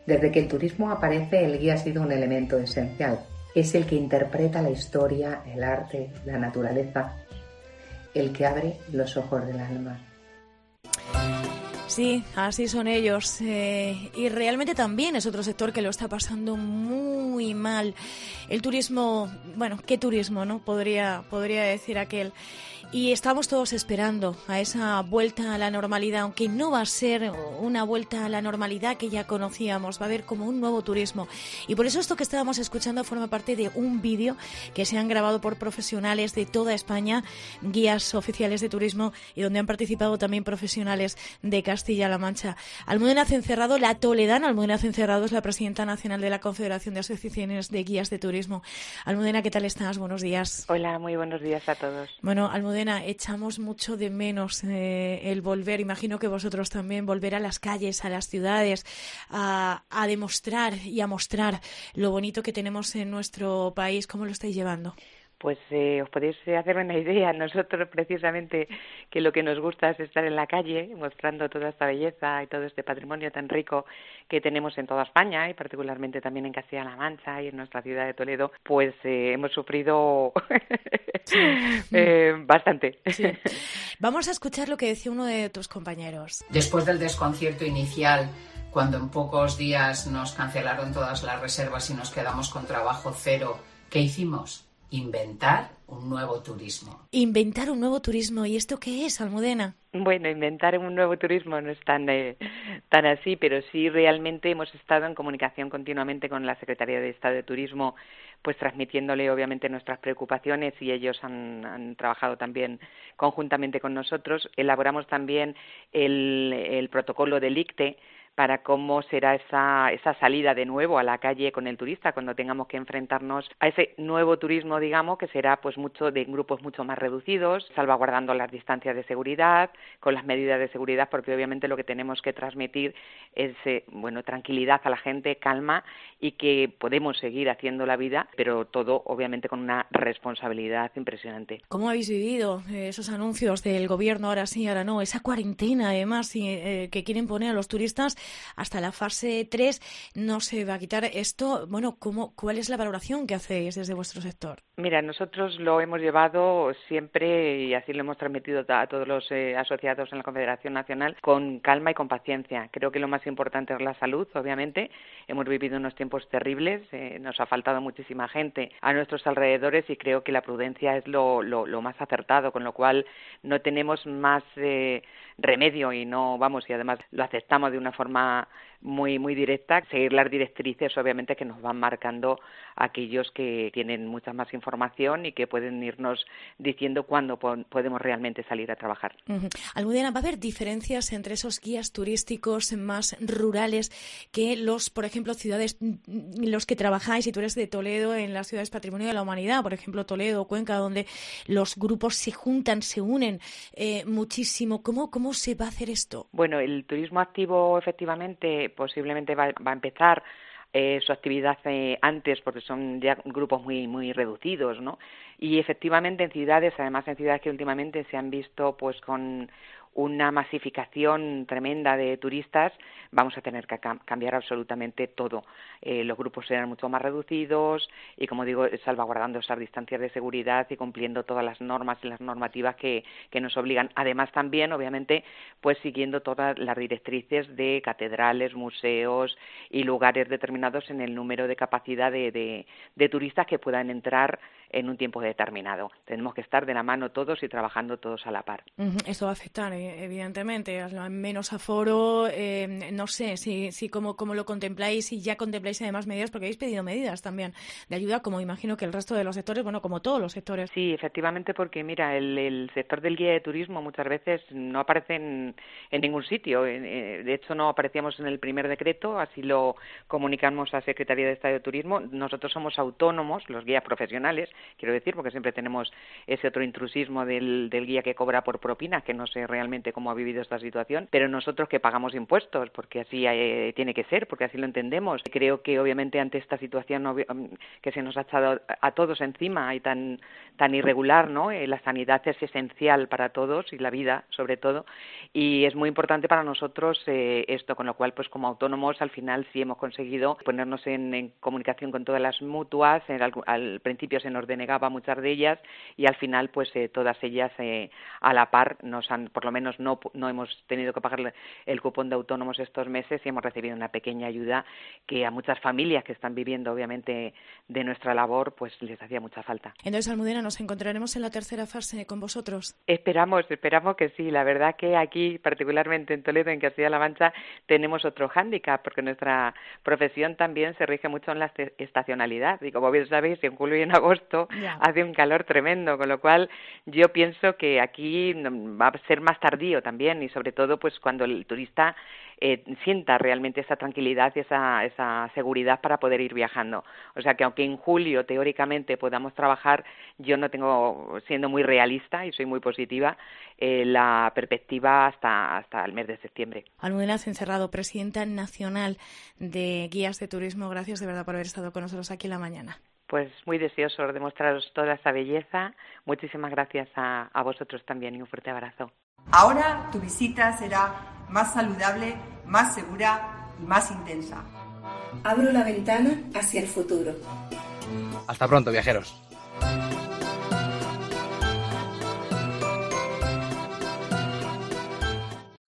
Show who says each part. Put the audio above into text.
Speaker 1: Desde que el turismo aparece, el guía ha sido un elemento esencial. Es el que interpreta la historia, el arte, la naturaleza, el que abre los ojos del alma.
Speaker 2: Sí, así son ellos. Y realmente también es otro sector que lo está pasando muy mal. El turismo, bueno, ¿qué turismo, no? Podría decir aquel. Y estamos todos esperando a esa vuelta a la normalidad, aunque no va a ser una vuelta a la normalidad que ya conocíamos, va a haber como un nuevo turismo. Y por eso esto que estábamos escuchando forma parte de un vídeo que se han grabado por profesionales de toda España, guías oficiales de turismo, y donde han participado también profesionales de Castilla-La Mancha. Almudena Cencerrado, la toledana Almudena Cencerrado, es la presidenta nacional de la Confederación de Asociaciones de Guías de Turismo. Almudena, ¿qué tal estás? Buenos días.
Speaker 3: Hola, muy buenos días a todos.
Speaker 2: Bueno, Almudena, echamos mucho de menos el volver, imagino que vosotros también, volver a las calles, a las ciudades, a demostrar y a mostrar lo bonito que tenemos en nuestro país. ¿Cómo lo estáis llevando?
Speaker 3: Pues os podéis hacer una idea. Nosotros precisamente que lo que nos gusta es estar en la calle mostrando toda esta belleza y todo este patrimonio tan rico que tenemos en toda España y particularmente también en Castilla-La Mancha y en nuestra ciudad de Toledo, pues hemos sufrido bastante.
Speaker 2: Sí. Vamos a escuchar lo que decía uno de tus compañeros.
Speaker 4: Después del desconcierto inicial, cuando en pocos días nos cancelaron todas las reservas y nos quedamos con trabajo cero, ¿qué hicimos? Inventar un nuevo turismo.
Speaker 2: Inventar un nuevo turismo. ¿Y esto qué es, Almudena?
Speaker 3: Bueno, inventar un nuevo turismo no es tan así, pero sí realmente hemos estado en comunicación continuamente con la Secretaría de Estado de Turismo, pues transmitiéndole obviamente nuestras preocupaciones, y ellos han trabajado también conjuntamente con nosotros. Elaboramos también el protocolo del ICTE para cómo será esa salida de nuevo a la calle con el turista cuando tengamos que enfrentarnos a ese nuevo turismo, digamos, que será pues mucho de grupos mucho más reducidos, salvaguardando las distancias de seguridad, con las medidas de seguridad, porque obviamente lo que tenemos que transmitir es tranquilidad a la gente, calma, y que podemos seguir haciendo la vida, pero todo obviamente con una responsabilidad impresionante.
Speaker 2: ¿Cómo habéis vivido esos anuncios del gobierno, ahora sí, ahora no, esa cuarentena además que quieren poner a los turistas hasta la fase 3, no se va a quitar esto? Bueno, ¿cuál es la valoración que hacéis desde vuestro sector?
Speaker 3: Mira, nosotros lo hemos llevado siempre, y así lo hemos transmitido a todos los asociados en la Confederación Nacional, con calma y con paciencia. Creo que lo más importante es la salud, obviamente. Hemos vivido unos tiempos terribles, nos ha faltado muchísima gente a nuestros alrededores, y creo que la prudencia es lo más acertado, con lo cual no tenemos más remedio y además lo aceptamos de una forma muy muy directa, seguir las directrices obviamente que nos van marcando aquellos que tienen mucha más información y que pueden irnos diciendo cuándo podemos realmente salir a trabajar.
Speaker 2: Uh-huh. Almudena, ¿va a haber diferencias entre esos guías turísticos más rurales que los, por ejemplo, ciudades, los que trabajáis, y tú eres de Toledo, en las ciudades Patrimonio de la Humanidad, por ejemplo Toledo, Cuenca, donde los grupos se juntan, se unen muchísimo? ¿Cómo se va a hacer esto?
Speaker 3: Bueno, el turismo activo efectivamente posiblemente va a empezar su actividad antes, porque son ya grupos muy muy reducidos, ¿no? Y efectivamente en ciudades, además en ciudades que últimamente se han visto pues con una masificación tremenda de turistas, vamos a tener que cambiar absolutamente todo. Los grupos serán mucho más reducidos y, como digo, salvaguardando esas distancias de seguridad y cumpliendo todas las normas y las normativas que nos obligan. Además, también, obviamente, pues siguiendo todas las directrices de catedrales, museos y lugares determinados en el número de capacidad de turistas que puedan entrar en un tiempo determinado. Tenemos que estar de la mano todos y trabajando todos a la par.
Speaker 2: Esto va a afectar, evidentemente, a menos aforo. No sé si cómo lo contempláis, si ya contempláis además medidas, porque habéis pedido medidas también de ayuda, como imagino que el resto de los sectores, bueno, como todos los sectores.
Speaker 3: Sí, efectivamente, porque mira, el sector del guía de turismo muchas veces no aparece en ningún sitio. De hecho, no aparecíamos en el primer decreto, así lo comunicamos a Secretaría de Estado de Turismo. Nosotros somos autónomos, los guías profesionales, quiero decir, porque siempre tenemos ese otro intrusismo del guía que cobra por propinas, que no sé realmente cómo ha vivido esta situación, pero nosotros que pagamos impuestos, porque así tiene que ser, porque así lo entendemos. Creo que obviamente ante esta situación que se nos ha echado a todos encima y tan irregular, ¿no? La sanidad es esencial para todos y la vida sobre todo, y es muy importante para nosotros esto, con lo cual pues como autónomos al final sí hemos conseguido ponernos en comunicación con todas las mutuas. Al principio se nos denegaba muchas de ellas y al final pues todas ellas a la par nos han, por lo menos no hemos tenido que pagar el cupón de autónomos estos meses y hemos recibido una pequeña ayuda que a muchas familias que están viviendo obviamente de nuestra labor pues les hacía mucha falta.
Speaker 2: Entonces, Almudena, ¿nos encontraremos en la tercera fase con vosotros?
Speaker 3: Esperamos que sí. La verdad que aquí, particularmente en Toledo, en Castilla-La Mancha, tenemos otro hándicap, porque nuestra profesión también se rige mucho en la estacionalidad. Y como bien sabéis, en julio y en agosto hace un calor tremendo, con lo cual yo pienso que aquí va a ser más tardío también, y sobre todo pues cuando el turista sienta realmente esa tranquilidad y esa seguridad para poder ir viajando. O sea que aunque en julio teóricamente podamos trabajar, yo no tengo, siendo muy realista y soy muy positiva, la perspectiva hasta el mes de septiembre.
Speaker 2: Almudena Cencerrado, presidenta nacional de Guías de Turismo, gracias de verdad por haber estado con nosotros aquí en la mañana.
Speaker 3: Pues muy deseoso de mostraros toda esa belleza. Muchísimas gracias a vosotros también y un fuerte abrazo.
Speaker 5: Ahora tu visita será más saludable, más segura y más intensa.
Speaker 6: Abro la ventana hacia el futuro.
Speaker 7: Hasta pronto, viajeros.